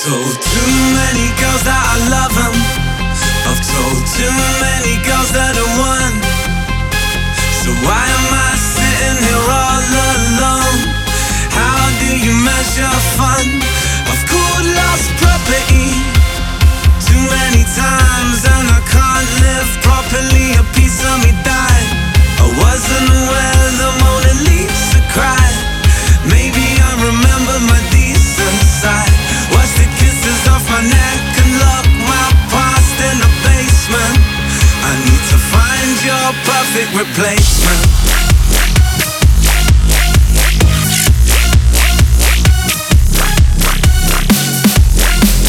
told too many girls that I love them. I've told too many girls that I won. So why am I sitting here all alone? How do you measure fun? I've called lost property.